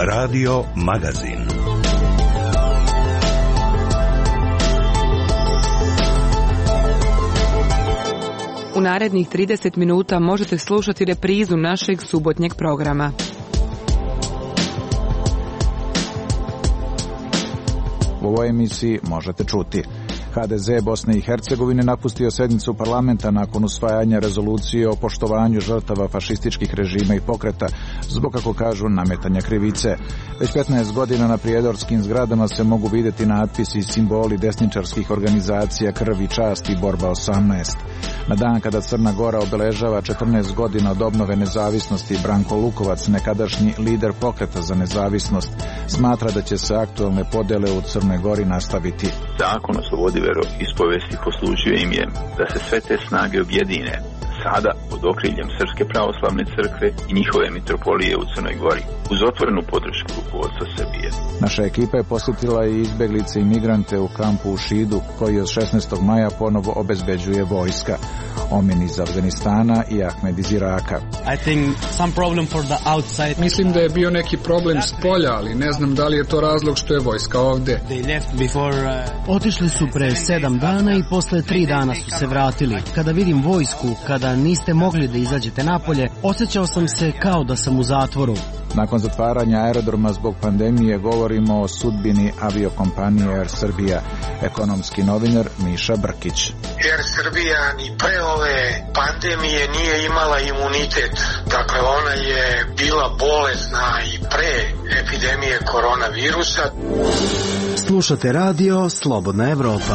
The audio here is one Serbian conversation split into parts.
Radio Magazin. U narednih 30 minuta možete slušati reprizu našeg subotnjeg programa. U ovoj emisiji možete čuti: HDZ Bosne i Hercegovine napustio sjednicu parlamenta nakon usvajanja rezolucije o poštovanju žrtava fašističkih režima i pokreta zbog, kako kažu, nametanja krivice. Već 15 godina na prijedorskim zgradama se mogu vidjeti natpisi i simboli desničarskih organizacija Krv i čast i Borba 18. Na dan kada Crna Gora obeležava 14 godina od obnove nezavisnosti, Branko Lukovac, nekadašnji lider pokreta za nezavisnost, smatra da će se aktualne podjele u Crnoj Gori nastaviti. Zakon o slobodi veroispovesti poslužio im je da se sve te snage objedine sada pod okriljem Srpske pravoslavne crkve i njihove mitropolije u Crnoj Gori, uz otvorenu podršku rukovodstva Srbije. Naša ekipa je posjetila i izbjeglice i migrante u kampu u Šidu, koji od 16. maja ponovo obezbeđuje vojska. Omen iz Afganistana i Ahmed iz Iraka. Mislim da je bio neki problem s polja, ali ne znam da li je to razlog što je vojska ovdje. Otišli su pre 7 dana i posle 3 dana su se vratili. Kada vidim vojsku, kada niste mogli da izađete napolje, osjećao sam se kao da sam u zatvoru. Nakon zatvaranja aerodroma zbog pandemije govorimo o sudbini aviokompanije Air Srbija. Ekonomski novinar Miša Brkić. Air Srbija ni pre ove pandemije nije imala imunitet. Dakle, ona je bila bolesna i pre epidemije koronavirusa. Slušate radio Slobodna Evropa.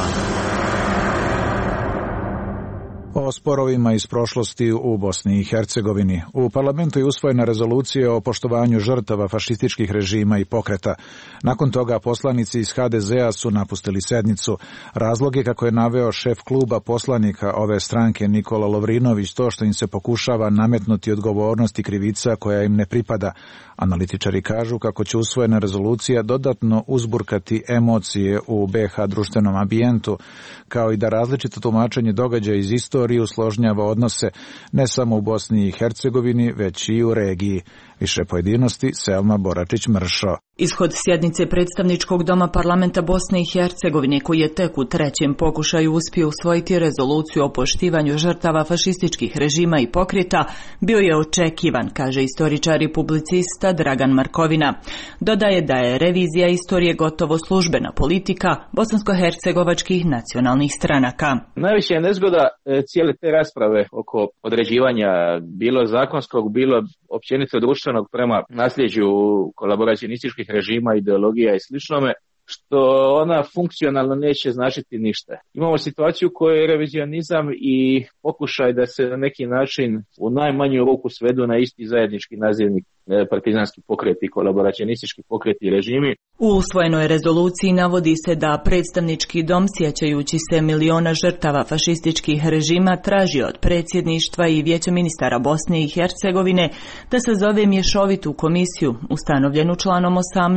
O sporovima iz prošlosti u Bosni i Hercegovini. U parlamentu je usvojena rezolucija o poštovanju žrtava fašističkih režima i pokreta. Nakon toga poslanici iz HDZ-a su napustili sednicu. Razlog je, kako je naveo šef kluba poslanika ove stranke Nikola Lovrinović, to što im se pokušava nametnuti odgovornost i krivica koja im ne pripada. Analitičari kažu kako će usvojena rezolucija dodatno uzburkati emocije u BiH društvenom ambijentu, kao i da različito tumačenje događaja iz istorije usložnjava odnose ne samo u Bosni i Hercegovini, već i u regiji. Više pojedinosti Selma Boračić-Mršo. Ishod sjednice predstavničkog doma parlamenta Bosne i Hercegovine, koji je tek u trećem pokušaju uspio usvojiti rezoluciju o poštivanju žrtava fašističkih režima i pokreta, bio je očekivan, kaže istoričar i publicista Dragan Markovina. Dodaje da je revizija istorije gotovo službena politika bosansko-hercegovačkih nacionalnih stranaka. Najviše je nezgoda cijele te rasprave oko određivanja bilo zakonskog, bilo općenito društvenog prema nasljeđu kolaboracionističkih režima, ideologija i sličnome, što ona funkcionalno neće značiti ništa. Imamo situaciju u kojoj je revizionizam i pokušaj da se na neki način u najmanju ruku svedu na isti zajednički nazivnik partizanski pokreti i kolaboracionistički pokreti režimi. U usvojenoj rezoluciji navodi se da predstavnički dom, sjećajući se miliona žrtava fašističkih režima, traži od predsjedništva i Vijeća ministara Bosne i Hercegovine da se zove mješovitu komisiju, ustanovljenu članom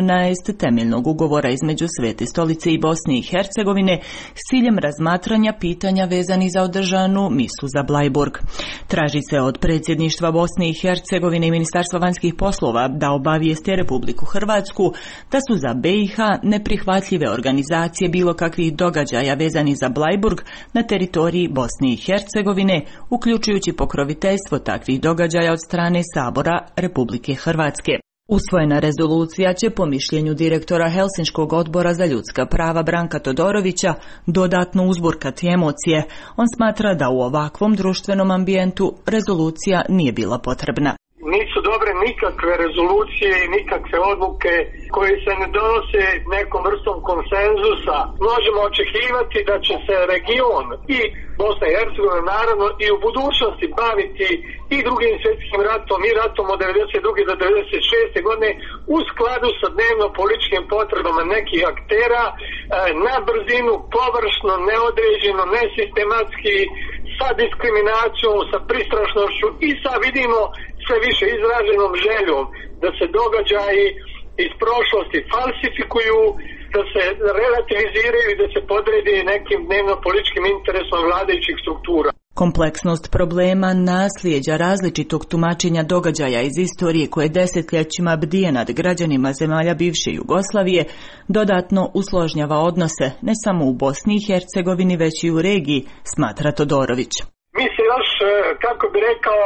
18 temeljnog ugovora između Svete stolice i Bosne i Hercegovine, s ciljem razmatranja pitanja vezani za održanu misu za Blajburg. Traži se od predsjedništva Bosne i Hercegovine i Ministarstva vanjskih poslova da obavijeste Republiku Hrvatsku da su za BiH neprihvatljive organizacije bilo kakvih događaja vezani za Blajburg na teritoriji Bosne i Hercegovine, uključujući pokroviteljstvo takvih događaja od strane Sabora Republike Hrvatske. Usvojena rezolucija će, po mišljenju direktora Helsinškog odbora za ljudska prava Branka Todorovića, dodatno uzburkati emocije. On smatra da u ovakvom društvenom ambijentu rezolucija nije bila potrebna. Nisu dobre nikakve rezolucije i nikakve odluke koje se ne donose nekom vrstom konsenzusa. Možemo očekivati da će se region i Bosna i Hercegovina naravno i u budućnosti baviti i drugim svjetskim ratom i ratom od 92. do 96. godine u skladu sa dnevno političkim potrebama nekih aktera, na brzinu, površno, neodređeno, nesistematski, sa diskriminacijom, sa pristrašnošću i sa, vidimo, sve više izraženom željom da se događaji iz prošlosti falsifikuju, da se relativiziraju i da se podredi nekim dnevno političkim interesom vladajućih struktura. Kompleksnost problema, nasljeđa različitog tumačenja događaja iz istorije koje desetljećima bdije nad građanima zemalja bivše Jugoslavije dodatno usložnjava odnose ne samo u Bosni i Hercegovini već i u regiji, smatra Todorović. Mi se još, kako bi rekao,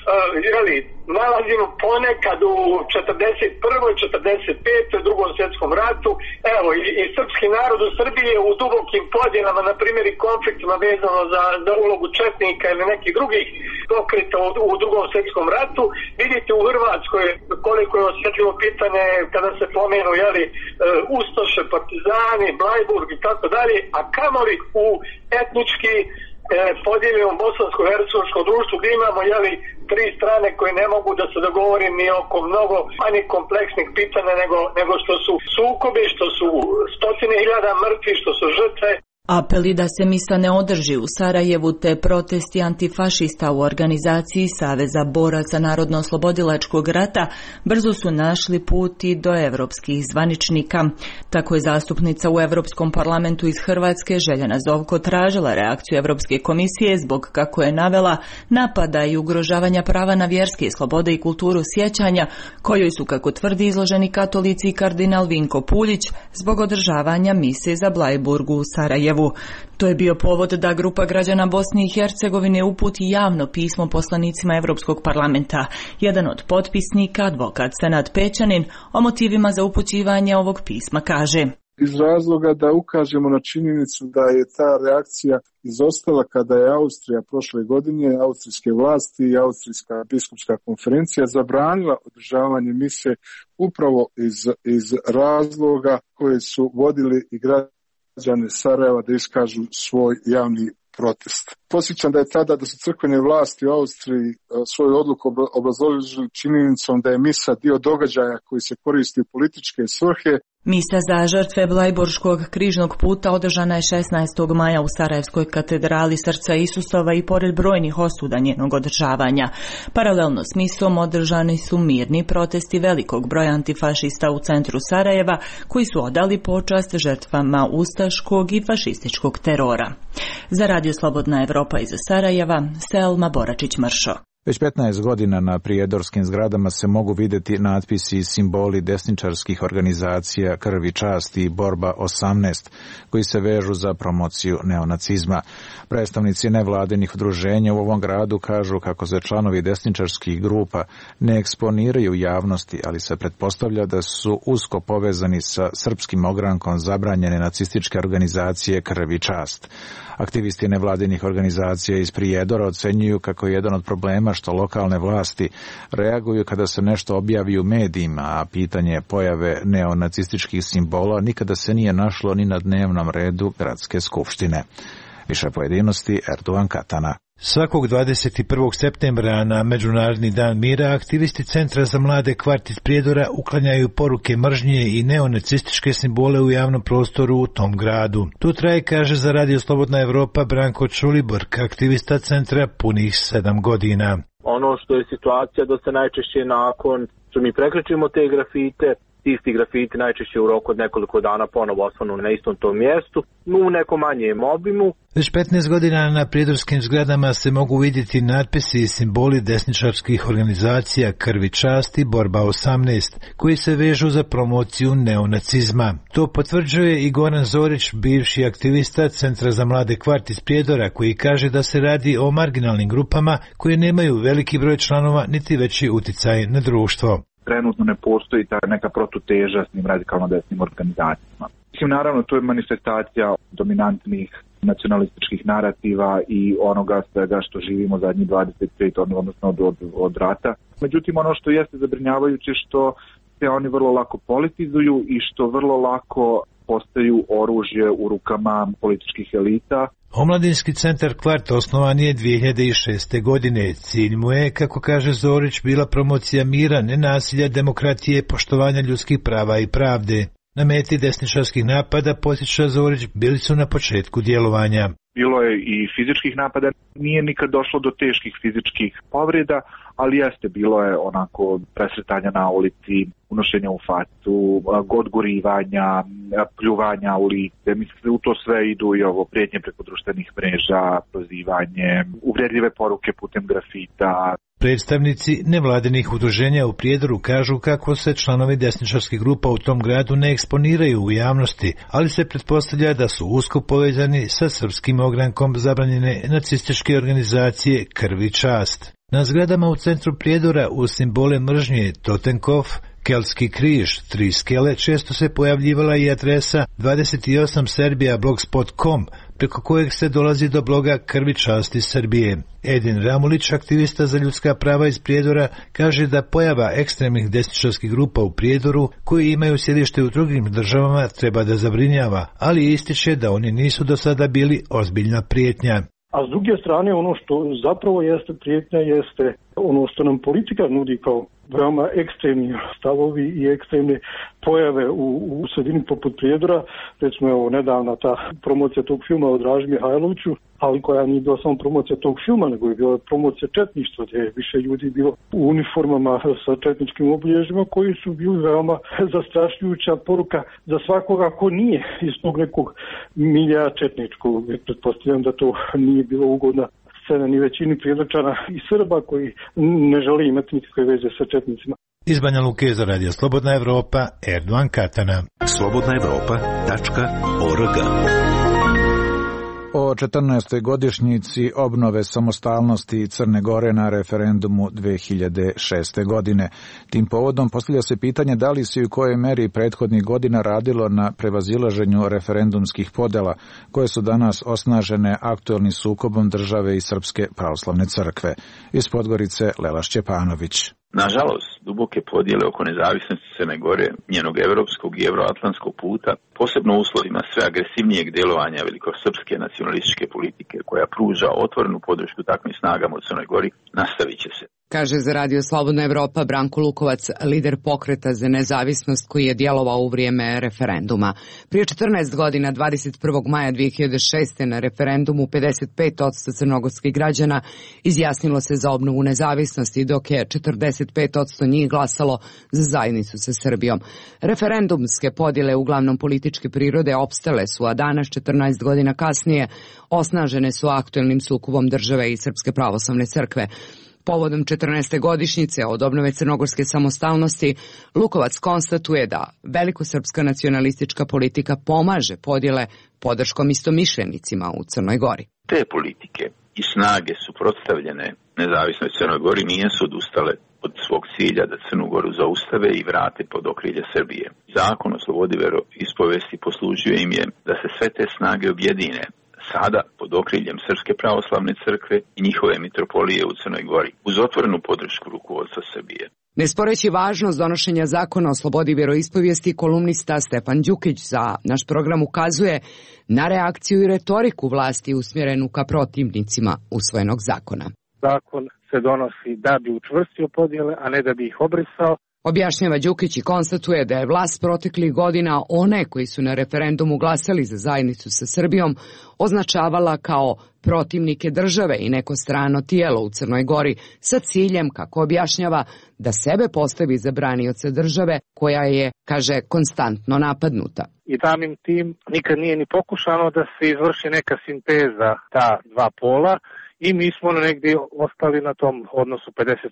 nalazimo ponekad u 41. 45. drugom svjetskom ratu, evo i srpski narod u Srbiji je u dubokim podjelama, na primjer i konfliktima vezano za ulogu četnika ili nekih drugih pokreta u drugom svjetskom ratu. Vidite u Hrvatskoj koliko je osjetljivo pitanje kada se pomenu ustaše, partizani, Blajburg i tako dalje, a kamoli u etnički podijeljenom bosansko-hercegovačkom društvu gdje imamo tri strane koje ne mogu da se dogovori ni oko mnogo manje kompleksnih pitanja nego što su sukobi, što su stotine hiljada mrtvih, što su žrtve. Apeli da se misa ne održi u Sarajevu te protesti antifašista u organizaciji Saveza boraca Narodno-oslobodilačkog rata brzo su našli put i do evropskih zvaničnika. Tako je zastupnica u Europskom parlamentu iz Hrvatske Željana Zovko tražila reakciju Europske komisije zbog, kako je navela, napada i ugrožavanja prava na vjerske slobode i kulturu sjećanja, kojoj su, kako tvrdi, izloženi katolici i kardinal Vinko Puljić zbog održavanja mise za Blajburgu u Sarajevu. To je bio povod da grupa građana Bosne i Hercegovine uputi javno pismo poslanicima Europskog parlamenta. Jedan od potpisnika, advokat Senad Pećanin, o motivima za upućivanje ovog pisma kaže: iz razloga da ukažemo na činjenicu da je ta reakcija izostala kada je Austrija prošle godine, austrijske vlasti i Austrijska biskupska konferencija zabranila održavanje mise upravo iz razloga koje su vodili i građane Sarajeva da iskažu svoj javni protest. Posjećam da je tada da su crkvene vlasti u Austriji svoju odluku obrazložili činjenicom da je misa dio događaja koji se koristi u političke svrhe. Misa za žrtve Blajburškog križnog puta održana je 16. maja u Sarajevskoj katedrali Srca Isusova i pored brojnih osuda njenog održavanja. Paralelno s misom održani su mirni protesti velikog broja antifašista u centru Sarajeva koji su odali počast žrtvama ustaškog i fašističkog terora. Za Radio Slobodna Evropa iz Sarajeva, Selma Boračić-Mršo. Već 15 godina na prijedorskim zgradama se mogu vidjeti natpisi i simboli desničarskih organizacija Krv i čast i Borba 18, koji se vežu za promociju neonacizma. Predstavnici nevladinih udruženja u ovom gradu kažu kako se članovi desničarskih grupa ne eksponiraju u javnosti, ali se pretpostavlja da su usko povezani sa srpskim ogrankom zabranjene nacističke organizacije Krv i čast. Aktivisti nevladinih organizacija iz Prijedora ocenjuju kako je jedan od problema što lokalne vlasti reaguju kada se nešto objavi u medijima, a pitanje pojave neonacističkih simbola nikada se nije našlo ni na dnevnom redu gradske skupštine. Više pojedinosti Erdogan Katana. Svakog 21. septembra na Međunarodni dan mira aktivisti Centra za mlade Kvart iz Prijedora uklanjaju poruke mržnje i neonacističke simbole u javnom prostoru u tom gradu. Tu traje, kaže za Radio Slobodna Evropa Branko Čuliborg, aktivista centra punih 7 godina. Ono što je situacija da se najčešće nakon što mi prekrećimo te grafite, isti grafiti najčešće u roku od nekoliko dana ponovo osvanu na istom tom mjestu, u nekom manjem obimu. Već 15 godina na prijedorskim zgradama se mogu vidjeti natpisi i simboli desničarskih organizacija Krv i čast i Borba 18, koji se vežu za promociju neonacizma. To potvrđuje i Goran Zorić, bivši aktivista Centra za mlade Kvart iz Prijedora, koji kaže da se radi o marginalnim grupama koje nemaju veliki broj članova niti veći uticaj na društvo. Trenutno ne postoji ta neka protuteža s njim radikalno desnim organizacijama. Mislim, naravno, to je manifestacija dominantnih nacionalističkih narativa i onoga svega što živimo zadnjih 25, odnosno od rata. Međutim, ono što jeste zabrinjavajuće što se oni vrlo lako politizuju i što vrlo lako postaju oružje u rukama političkih elita. Omladinski centar Kvart osnovan je 2006. godine. Cilj mu je, kako kaže Zorić, bila promocija mira, nenasilja, demokratije, poštovanja ljudskih prava i pravde. Na meti desničarskih napada, podsjeća Zorić, bili su na početku djelovanja. Bilo je i fizičkih napada, nije nikad došlo do teških fizičkih povreda, ali jeste, bilo je onako presretanja na ulici, unošenja u facu, odgorivanja, pljuvanja u lice. Mislim, u to sve idu i ovo prijetnje preko društvenih mreža, prozivanje, uvredljive poruke putem grafita. Predstavnici nevladinih udruženja u Prijedoru kažu kako se članovi desničarskih grupa u tom gradu ne eksponiraju u javnosti, ali se pretpostavlja da su usko povezani sa srpskim ogrankom zabranjene nacističke organizacije Krv i čast. Na zgradama u centru Prijedora u simbole mržnje Totenkov, Keltski križ, 3 skele, često se pojavljivala i adresa 28serbia.blogspot.com, preko kojeg se dolazi do bloga Krv i časti Srbije. Edin Ramulić, aktivista za ljudska prava iz Prijedora, kaže da pojava ekstremnih desničarskih grupa u Prijedoru, koji imaju sjedište u drugim državama, treba da zabrinjava, ali ističe da oni nisu do sada bili ozbiljna prijetnja. A s druge strane, ono što zapravo jeste prijetnja, jeste ono što nam politika nudi kao veoma ekstremni stavovi i ekstremne pojave u sredini poput Prijedora. Recimo, evo, nedavna ta promocija tog filma o Draži Mihajloviću, ali koja nije bila samo promocija tog filma, nego je bila promocija četništva, gdje je više ljudi bilo u uniformama sa četničkim obilježjima, koji su bili veoma zastrašujuća poruka za svakoga ko nije iz tog nekog milja četničkog. Pretpostavljam da to nije bilo ugodna scena ni većini Prijedočana i Srba koji ne žele imati nikakve veze sa četnicima. Iz Banja Luke za Radio Slobodna Evropa, Erdogan Katana. slobodnaevropa.org. O 14. godišnjici obnove samostalnosti Crne Gore na referendumu 2006. godine. Tim povodom postavlja se pitanje da li se i u kojoj meri prethodnih godina radilo na prevazilaženju referendumskih podela, koje su danas osnažene aktuelnim sukobom države i Srpske pravoslavne crkve. Iz Podgorice Lela Šćepanović. Nažalost, duboke podjele oko nezavisnosti Crne Gore, njenog evropskog i euroatlantskog puta, posebno u uslovima sve agresivnijeg djelovanja velikosrpske nacionalističke politike koja pruža otvorenu podršku takvim snagama u Crnoj Gori, nastavit će se. Kaže za Radio Slobodna Evropa Branko Lukovac, lider pokreta za nezavisnost koji je djelovao u vrijeme referenduma. Prije 14 godina, 21. maja 2006. na referendumu 55% crnogorskih građana izjasnilo se za obnovu nezavisnosti, dok je 45% njih glasalo za zajednicu sa Srbijom. Referendumske podjele, uglavnom političke prirode, opstale su, a danas 14 godina kasnije osnažene su aktuelnim sukobom države i Srpske pravoslavne crkve. Povodom 14. godišnjice od obnove crnogorske samostalnosti, Lukovac konstatuje da velikosrpska nacionalistička politika pomaže podjele podrškom istomišljenicima u Crnoj Gori. Te politike i snage suprotstavljene nezavisnoj Crnoj Gori nisu odustale od svog cilja da Crnu Goru zaustave i vrate pod okrilje Srbije. Zakon o slobodi veroispovesti poslužio im je da se sve te snage objedine sada pod okriljem Srpske pravoslavne crkve i njihove mitropolije u Crnoj Gori, uz otvorenu podršku rukovodstva Srbije. Ne sporeći važnost donošenja zakona o slobodi vjeroispovijesti, kolumnista Stefan Đukić za naš program ukazuje na reakciju i retoriku vlasti usmjerenu ka protivnicima usvojenog zakona. Zakon se donosi da bi učvrstio podjele, a ne da bi ih obrisao. Objašnjava Đukić i konstatuje da je vlast proteklih godina one koji su na referendumu glasali za zajednicu sa Srbijom označavala kao protivnike države i neko strano tijelo u Crnoj Gori sa ciljem, kako objašnjava, da sebe postavi za branioca države koja je, kaže, konstantno napadnuta. I samim tim nikad nije ni pokušano da se izvrši neka sinteza ta dva pola. I mi smo negdje ostali na tom odnosu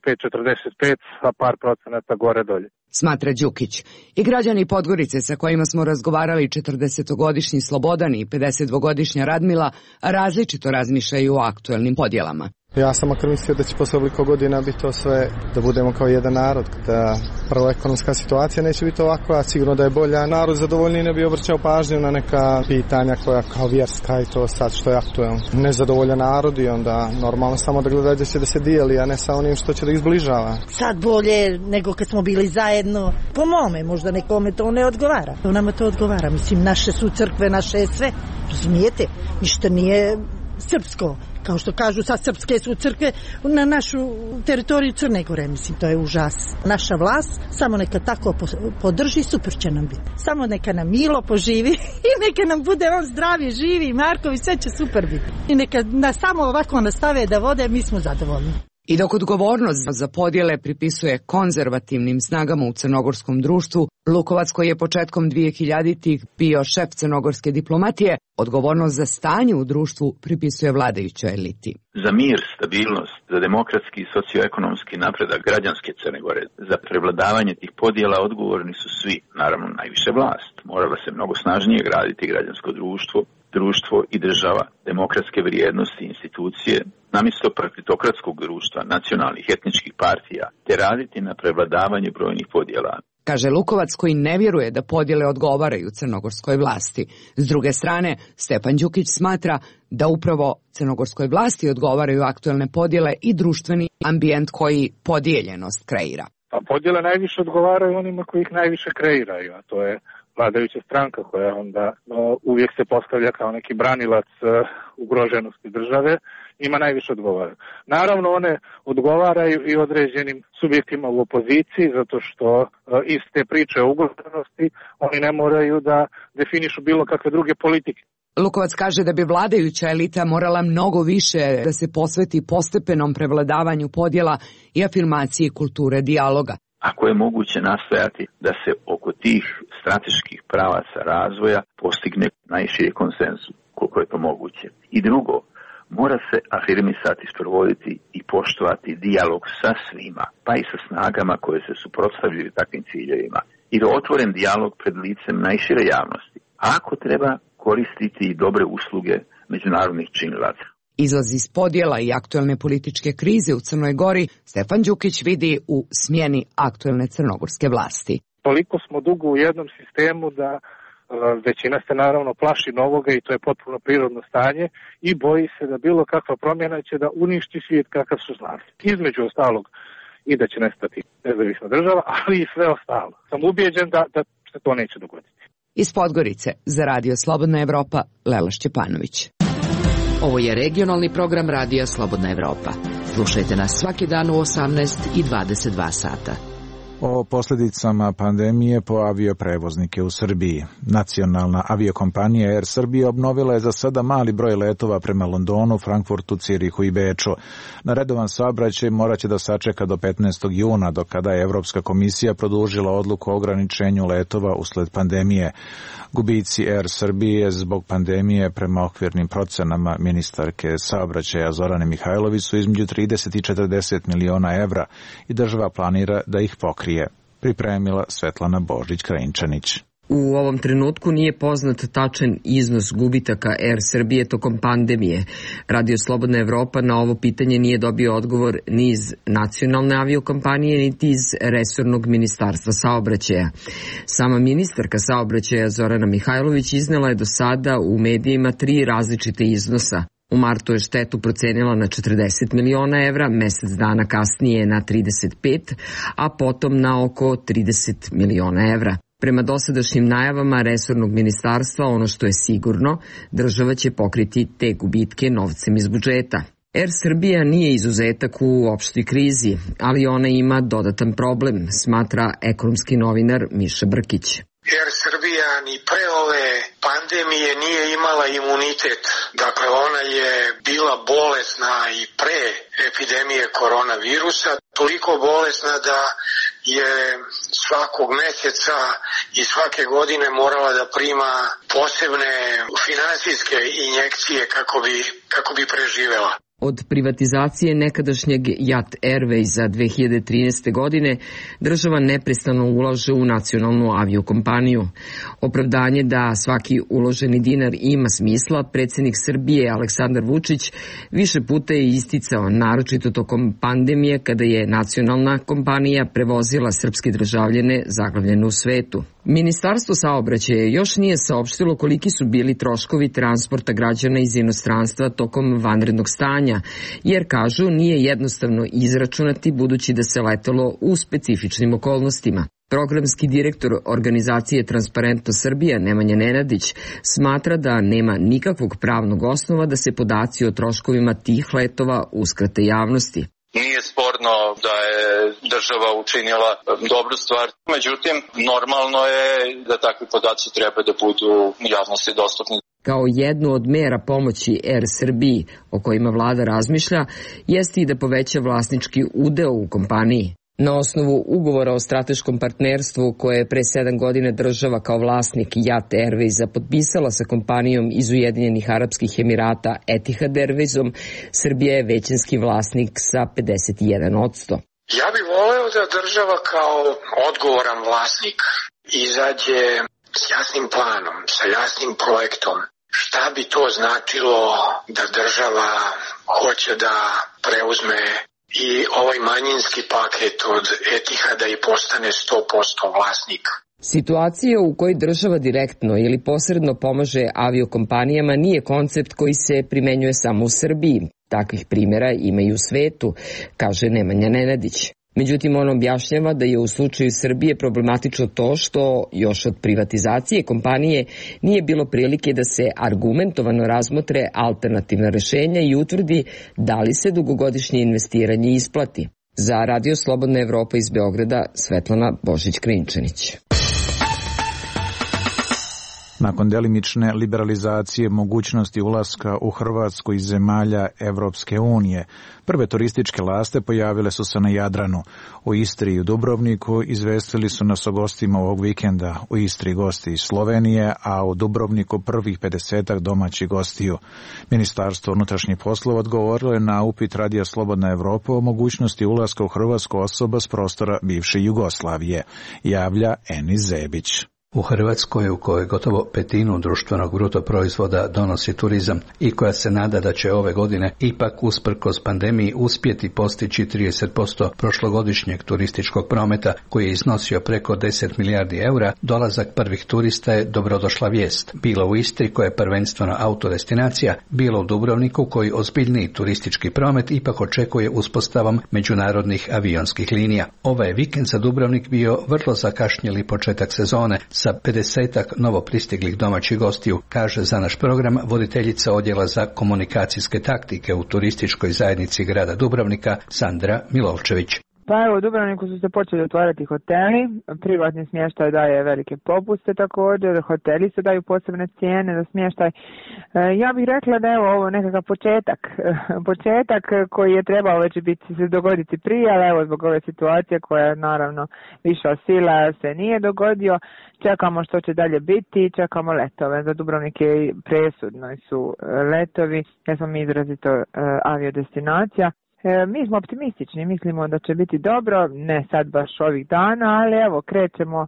55-45 sa par procenata gore dolje. Smatra Đukić. I građani Podgorice sa kojima smo razgovarali, 40-godišnji Slobodan i 52-godišnja Radmila, različito razmišljaju o aktuelnim podjelama. Ja sam makar mislio da će posle ovoliko godina biti to sve, da budemo kao jedan narod, da prvo ekonomska situacija neće biti ovakva, sigurno da je bolja. Narod zadovoljniji ne bi obraćao pažnju na neka pitanja koja kao vjerska i to sad što je aktuelno. Nezadovoljan narod i onda normalno samo da gleda da će da se dijeli, a ne sa onim što će da ih zbližava. Sad bolje nego kad smo bili zajedno. Po mome, možda nekome to ne odgovara. Nama to odgovara, mislim, naše su crkve, naše je sve, razumijete, ništa nije srpsko. Kao što kažu, sad srpske su crkve na našu teritoriju Crne Gore, mislim, to je užas. Naša vlast samo neka tako podrži, super će nam biti. Samo neka nam Milo poživi i neka nam bude on zdravi, živi, Markovi, sve će super biti. I neka nas samo ovako nastave da vode, mi smo zadovoljni. I dok odgovornost za podjele pripisuje konzervativnim snagama u crnogorskom društvu, Lukovac, koji je početkom 2000-ih bio šef crnogorske diplomatije, odgovornost za stanje u društvu pripisuje vladajućoj eliti. Za mir, stabilnost, za demokratski i socioekonomski napredak građanske Crne Gore, za prevladavanje tih podjela odgovorni su svi, naravno najviše vlast. Morala se mnogo snažnije graditi građansko društvo i država, demokratske vrijednosti i institucije, namjesto partitokratskog društva, nacionalnih etničkih partija, te raditi na prevladavanju brojnih podjela. Kaže Lukovac, koji ne vjeruje da podjele odgovaraju crnogorskoj vlasti. S druge strane, Stefan Đukić smatra da upravo crnogorskoj vlasti odgovaraju aktuelne podjele i društveni ambijent koji podijeljenost kreira. Pa podjele najviše odgovaraju onima koji ih najviše kreiraju, a to je vladajuća stranka koja onda uvijek se postavlja kao neki branilac ugroženosti države, ima najviše odgovaraju. Naravno, one odgovaraju i određenim subjektima u opoziciji, zato što iz te priče o ugroženosti oni ne moraju da definišu bilo kakve druge politike. Lukovac kaže da bi vladajuća elita morala mnogo više da se posveti postepenom prevladavanju podjela i afirmaciji kulture dijaloga. Ako je moguće nastojati da se oko tih strateških pravaca razvoja postigne najširi konsenzus, koliko je to moguće. I drugo, mora se afirmisati, sprovoditi i poštovati dijalog sa svima, pa i sa snagama koje se suprotstavljaju takvim ciljevima. I da otvoren dijalog pred licem najšire javnosti. A ako treba, koristiti i dobre usluge međunarodnih činilaca. Izlaz iz podjela i aktuelne političke krize u Crnoj Gori Stefan Đukić vidi u smjeni aktuelne crnogorske vlasti. Toliko smo dugo u jednom sistemu da većina se naravno plaši novoga i to je potpuno prirodno stanje i boji se da bilo kakva promjena će da uništi svijet kakav su znali. Između ostalog i da će nestati nezavisna država, ali i sve ostalo. Sam ubijeđen da se to neće dogoditi. Iz Podgorice za Radio Slobodna Evropa, Lela Šćepanović. Ovo je regionalni program Radija Slobodna Evropa. Slušajte nas svaki dan u 18 i 22 sata. O posljedicama pandemije po avioprevoznike u Srbiji. Nacionalna aviokompanija Air Srbija obnovila je za sada mali broj letova prema Londonu, Frankfurtu, Cirihu i Beču. Na redovan saobraćaj morat će da sačeka do 15. juna, do kada je Evropska komisija produžila odluku o ograničenju letova usled pandemije. Gubici Air Srbije zbog pandemije prema okvirnim procenama ministarke saobraćaja Zorane Mihajlović su između 30 i 40 miliona evra i država planira da ih pokrije. Pripremila Svetlana Božić-Krajinčanić. U ovom trenutku nije poznat tačan iznos gubitaka Air Srbije tokom pandemije. Radio Slobodna Evropa na ovo pitanje nije dobio odgovor ni iz nacionalne aviokompanije, niti iz resornog ministarstva saobraćaja. Sama ministarka saobraćaja Zorana Mihajlović iznela je do sada u medijima 3 različite iznosa. U martu je štetu procenila na 40 miliona evra, mjesec dana kasnije na 35, a potom na oko 30 miliona evra. Prema dosadašnjim najavama resornog ministarstva, ono što je sigurno, država će pokriti te gubitke novcem iz budžeta. Air Srbija nije izuzetak u opštoj krizi, ali ona ima dodatan problem, smatra ekonomski novinar Miša Brkić. Air Srbija ni pre ove pandemije nije imala imunitet. Dakle, ona je bila bolesna i pre epidemije koronavirusa, toliko bolesna da je svakog mjeseca i svake godine morala da prima posebne finansijske injekcije kako bi preživela. Od privatizacije nekadašnjeg JAT Airwaysa 2013. godine država neprestano ulaže u nacionalnu aviokompaniju. Opravdanje da svaki uloženi dinar ima smisla, predsjednik Srbije Aleksandar Vučić više puta je isticao, naročito tokom pandemije kada je nacionalna kompanija prevozila srpske državljane zaglavljene u svetu. Ministarstvo saobraćaja još nije saopštilo koliki su bili troškovi transporta građana iz inostranstva tokom vanrednog stanja, jer kažu nije jednostavno izračunati budući da se letelo u specifičnim okolnostima. Programski direktor organizacije Transparentno Srbija Nemanja Nenadić smatra da nema nikakvog pravnog osnova da se podaci o troškovima tih letova uskrate javnosti. Nije sporno da je država učinila dobru stvar, međutim, normalno je da takvi podaci treba da budu javnosti dostupni. Kao jednu od mera pomoći Air Srbiji, o kojima vlada razmišlja, jeste i da poveća vlasnički udeo u kompaniji. Na osnovu ugovora o strateškom partnerstvu koje je pre 7 godina država kao vlasnik Yat Airwaysa potpisala sa kompanijom iz Ujedinjenih Arapskih Emirata Etihad Airwaysom, Srbija je većinski vlasnik sa 51%. Ja bih voleo da država kao odgovoran vlasnik izađe s jasnim planom, sa jasnim projektom. Šta bi to značilo da država hoće da preuzme i ovaj manjinski paket od Etihada i postane 100% vlasnik. Situacija u kojoj država direktno ili posredno pomaže aviokompanijama nije koncept koji se primenjuje samo u Srbiji. Takvih primjera ima i u svetu, kaže Nemanja Nenadić. Međutim, on objašnjava da je u slučaju Srbije problematično to što još od privatizacije kompanije nije bilo prilike da se argumentovano razmotre alternativna rešenja i utvrdi da li se dugogodišnje investiranje isplati. Za Radio Slobodna Evropa iz Beograda, Svetlana Božić-Krinčanić. Nakon delimične liberalizacije mogućnosti ulaska u Hrvatsku iz zemalja Evropske unije, prve turističke laste pojavile su se na Jadranu. U Istri i u Dubrovniku izvestili su nas o gostima ovog vikenda. U Istri gosti iz Slovenije, a u Dubrovniku prvih 50 domaćih gostiju. Ministarstvo unutrašnjih poslova odgovorilo je na upit Radija Slobodna Evropa o mogućnosti ulaska u Hrvatsku osoba s prostora bivše Jugoslavije, javlja Enis Zebić. U Hrvatskoj, u kojoj gotovo petinu društvenog bruto proizvoda donosi turizam i koja se nada da će ove godine ipak usprkos pandemiji uspjeti postići 30% prošlogodišnjeg turističkog prometa koji je iznosio preko 10 milijardi eura, dolazak prvih turista je dobrodošla vijest. Bilo u Istri koja je prvenstveno autodestinacija, bilo u Dubrovniku koji ozbiljniji turistički promet ipak očekuje uspostavom međunarodnih avionskih linija. Ovaj je vikend za Dubrovnik bio vrlo zakašnjeli početak sezone sa 50-ak novo pristiglih domaćih gostiju, kaže za naš program voditeljica odjela za komunikacijske taktike u turističkoj zajednici grada Dubrovnika Sandra Milovčević. Pa evo, u Dubrovniku su se počeli otvarati hoteli, privatni smještaj daje velike popuste također, hoteli se daju posebne cijene za smještaj. Ja bih rekla da je ovo nekakav početak koji je trebao već se dogoditi prije, ali evo zbog ove situacije koja je naravno viša sila se nije dogodio. Čekamo što će dalje biti, čekamo letove. Za Dubrovnike presudno su letovi, jer smo mi izrazito aviodestinacija. Mi smo optimistični, mislimo da će biti dobro, ne sad baš ovih dana, ali evo krećemo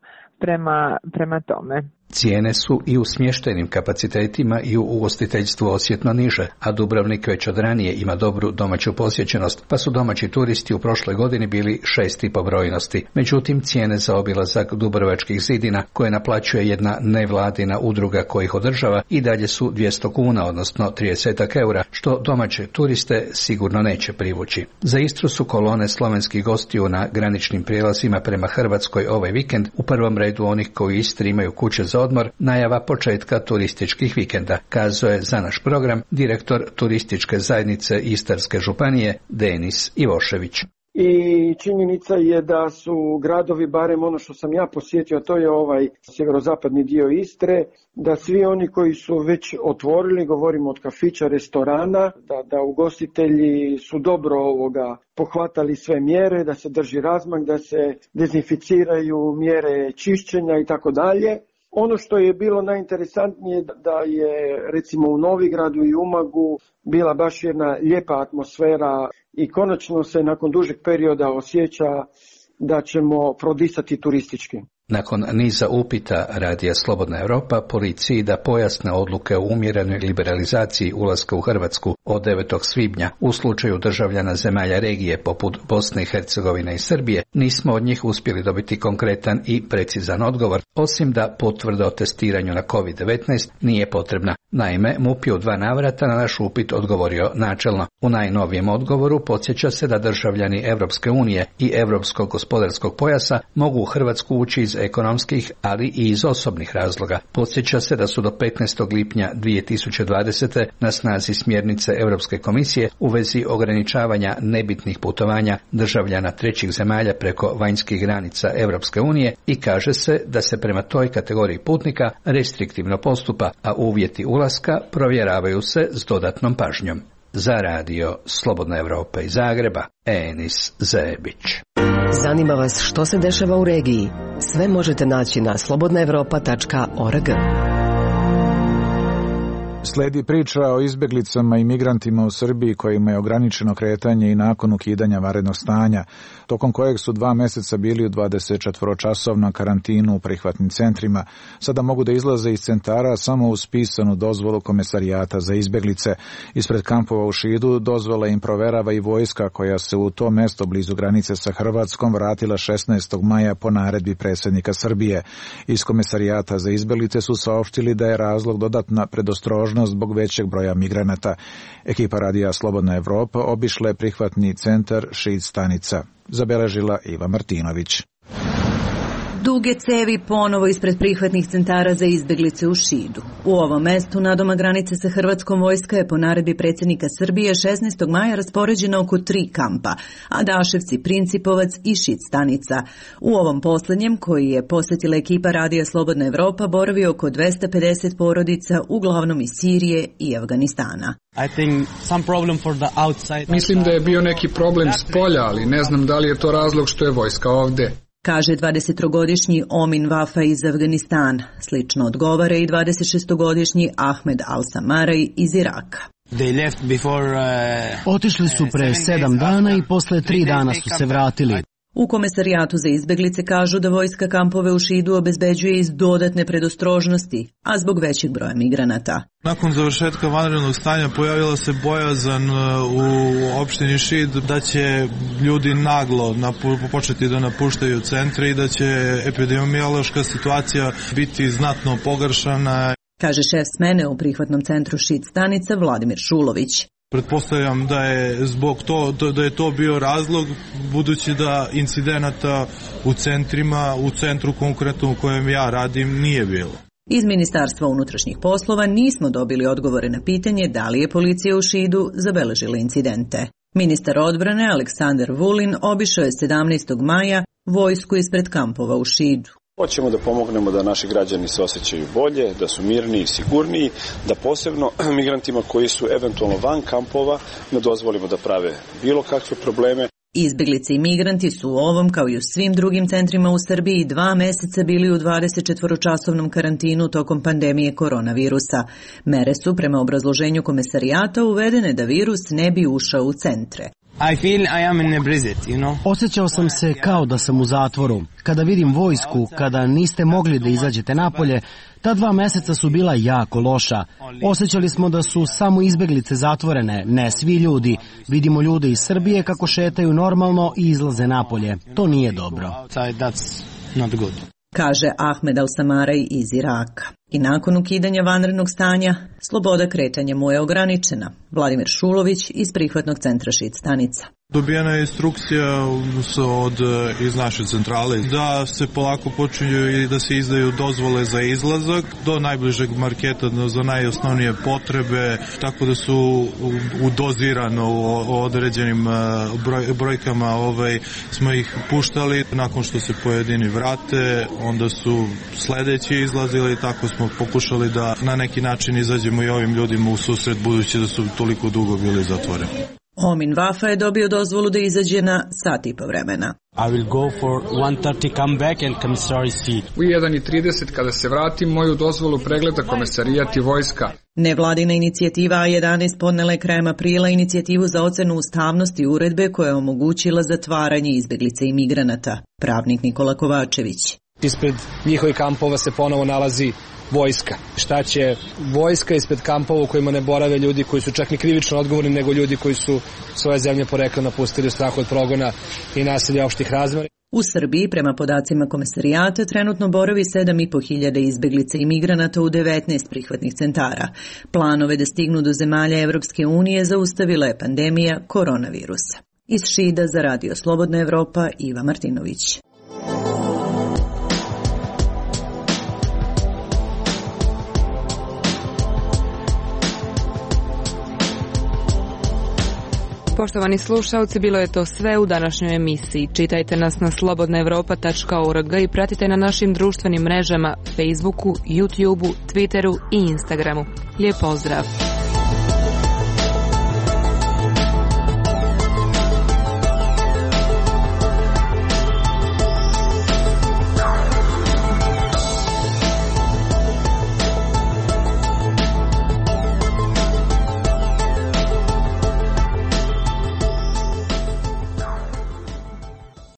prema tome. Cijene su i u smještajnim kapacitetima i u ugostiteljstvu osjetno niže, a Dubrovnik već od ranije ima dobru domaću posjećenost, pa su domaći turisti u prošloj godini bili 6. po brojnosti. Međutim, cijene za obilazak Dubrovačkih zidina, koje naplaćuje jedna nevladina udruga koja ih održava, i dalje su 200 kuna, odnosno 30 eura, što domaće turiste sigurno neće privući. Za Istru su kolone slovenskih gostiju na graničnim prijelazima prema Hrvatskoj ovaj vikend, u prvom redu onih koji u Istri imaju kuće za odmor, najava početka turističkih vikenda, kazuje za naš program direktor turističke zajednice Istarske županije Denis Ivošević. I činjenica je da su gradovi, barem ono što sam ja posjetio, to je ovaj sjeverozapadni dio Istre, da svi oni koji su već otvorili, govorimo od kafića, restorana, da ugostitelji su dobro pohvatali sve mjere, da se drži razmak, da se dezinficiraju mjere čišćenja i tako dalje. Ono što je bilo najinteresantnije da je recimo u Novigradu i Umagu bila baš jedna lijepa atmosfera i konačno se nakon dužeg perioda osjeća da ćemo prodisati turistički. Nakon niza upita Radija Slobodna Evropa policiji da pojasne odluke o umjerenoj liberalizaciji ulaska u Hrvatsku od 9. svibnja u slučaju državljana zemalja regije poput Bosne i Hercegovine i Srbije, nismo od njih uspjeli dobiti konkretan i precizan odgovor, osim da potvrda o testiranju na COVID-19 nije potrebna. Naime, MUP je u 2 navrata na naš upit odgovorio načelno. U najnovijem odgovoru podsjeća se da državljani Europske unije i Europskog gospodarskog pojasa mogu u Hrvatsku ući iz ekonomskih, ali i iz osobnih razloga. Podsjeća se da su do 15. lipnja 2020. na snazi smjernice Europske komisije u vezi ograničavanja nebitnih putovanja državljana trećih zemalja preko vanjskih granica Europske unije i kaže se da se prema toj kategoriji putnika restriktivno postupa, a uvjeti ulaska provjeravaju se s dodatnom pažnjom. Za radio Slobodna Evropa iz Zagreba, Enis Zebić. Zanima vas što se dešava u regiji? Sve možete naći na slobodnaevropa.org. Sledi priča o izbjeglicama i migrantima u Srbiji kojima je ograničeno kretanje i nakon ukidanja vanrednog stanja, tokom kojeg su 2 mjeseca bili u 24-časovnom karantinu u prihvatnim centrima. Sada mogu da izlaze iz centara samo uz pisanu dozvolu Komesarijata za izbjeglice. Ispred kampova u Šidu dozvola im proverava i vojska koja se u to mjesto blizu granice sa Hrvatskom vratila 16. maja po naredbi predsjednika Srbije. Iz Komesarijata za izbjeglice su saopštili da je razlog dodatna predostrožnost zbog većeg broja migranata. Ekipa Radija Slobodna Evropa obišla je prihvatni centar Šid stanica. Zabeležila Iva Martinović. Duge cevi ponovo ispred prihvatnih centara za izbjeglice u Šidu. U ovom mestu nadoma granice sa Hrvatskom vojska je po naredbi predsjednika Srbije 16. maja raspoređena oko 3 kampa, a Daševci, Principovac i Šid stanica. U ovom posljednjem, koji je posjetila ekipa Radija Slobodna Evropa, boravi oko 250 porodica, uglavnom iz Sirije i Afganistana. Mislim da je bio neki problem s polja, ali ne znam da li je to razlog što je vojska ovdje, kaže 23-godišnji Omin Vafa iz Afganistana. Slično odgovara i 26-godišnji Ahmed Al-Samaraj iz Iraka. Otišli su pre 7 dana i posle 3 dana su se vratili. U Komesarijatu za izbjeglice kažu da vojska kampove u Šidu obezbeđuje iz dodatne predostrožnosti, a zbog većeg broja migranata. Nakon završetka vanrednog stanja pojavila se bojazan u opštini Šid da će ljudi naglo početi da napuštaju centre i da će epidemiološka situacija biti znatno pogoršana, kaže šef smene u prihvatnom centru Šid stanica Vladimir Šulović. Pretpostavljam da je da je to bio razlog, budući da incidenata u centru konkretno u kojem ja radim nije bilo. Iz Ministarstva unutrašnjih poslova nismo dobili odgovore na pitanje da li je policija u Šidu zabeležila incidente. Ministar odbrane Aleksandar Vulin obišao je 17. maja vojsku ispred kampova u Šidu. Hoćemo da pomognemo da naši građani se osjećaju bolje, da su mirniji i sigurniji, da posebno migrantima koji su eventualno van kampova ne dozvolimo da prave bilo kakve probleme. Izbjeglice i migranti su u ovom, kao i u svim drugim centrima u Srbiji, 2 mjeseca bili u 24-časovnom karantinu tokom pandemije koronavirusa. Mere su, prema obrazloženju Komesarijata, uvedene da virus ne bi ušao u centre. Osjećao sam se kao da sam u zatvoru. Kada vidim vojsku, kada niste mogli da izađete napolje, ta 2 mjeseca su bila jako loša. Osjećali smo da su samo izbjeglice zatvorene, ne svi ljudi. Vidimo ljude iz Srbije kako šetaju normalno i izlaze napolje. To nije dobro, kaže Ahmed Al-Samaraj iz Iraka. I nakon ukidanja vanrednog stanja, sloboda kretanja mu je ograničena. Vladimir Šulović iz prihvatnog centra Šid stanica. Dobijena je instrukcija iz naše centrale da se polako počinju i da se izdaju dozvole za izlazak do najbližeg marketa za najosnovnije potrebe, tako da su udozirano u određenim brojkama smo ih puštali. Nakon što se pojedini vrate, onda su sledeći izlazili, tako smo pokušali da na neki način izađemo i ovim ljudima u susret, budući da su toliko dugo bili zatvoreni. Omin Vafa je dobio dozvolu da izađe na sat i po vremena. U 1:30 kada se vratim, moju dozvolu pregleda Komesarijat i vojska. Nevladina inicijativa A11 podnela je krajem aprila inicijativu za ocenu ustavnosti uredbe koja je omogućila zatvaranje izbjeglica i migranata. Pravnik Nikola Kovačević. Ispred njihovih kampova se ponovo nalazi vojska. Šta će vojska ispred kampova u kojima ne borave ljudi koji su čak ni krivično odgovorni, nego ljudi koji su svoje zemlje porekla napustili u strahu od progona i nasilja opštih razmera. U Srbiji, prema podacima Komesarijata, trenutno boravi 7.500 izbeglica i migranata u 19 prihvatnih centara. Planove da stignu do zemalja Evropske unije zaustavila je pandemija koronavirusa. Iz Šida za Radio Slobodna Evropa, Iva Martinović. Poštovani slušalci, bilo je to sve u današnjoj emisiji. Čitajte nas na slobodnaevropa.org i pratite na našim društvenim mrežama Facebooku, YouTubeu, Twitteru i Instagramu. Lijep pozdrav!